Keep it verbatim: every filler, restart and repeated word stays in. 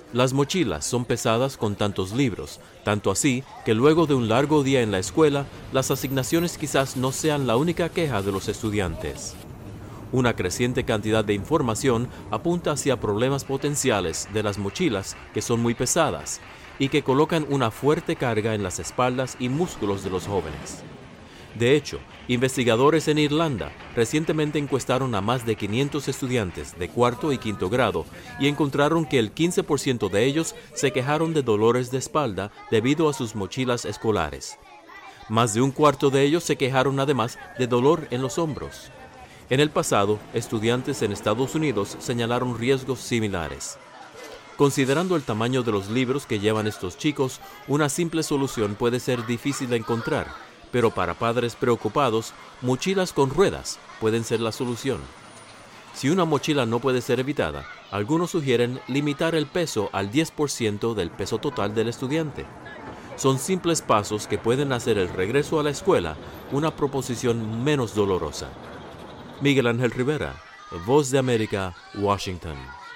Las mochilas son pesadas con tantos libros, tanto así que luego de un largo día en la escuela, las asignaciones quizás no sean la única queja de los estudiantes. Una creciente cantidad de información apunta hacia problemas potenciales de las mochilas que son muy pesadas y que colocan una fuerte carga en las espaldas y músculos de los jóvenes. De hecho, investigadores en Irlanda recientemente encuestaron a más de quinientos estudiantes de cuarto y quinto grado y encontraron que el quince por ciento de ellos se quejaron de dolores de espalda debido a sus mochilas escolares. Más de un cuarto de ellos se quejaron además de dolor en los hombros. En el pasado, estudiantes en Estados Unidos señalaron riesgos similares. Considerando el tamaño de los libros que llevan estos chicos, una simple solución puede ser difícil de encontrar, pero para padres preocupados, mochilas con ruedas pueden ser la solución. Si una mochila no puede ser evitada, algunos sugieren limitar el peso al diez por ciento del peso total del estudiante. Son simples pasos que pueden hacer el regreso a la escuela una proposición menos dolorosa. Miguel Ángel Rivera, Voz de América, Washington.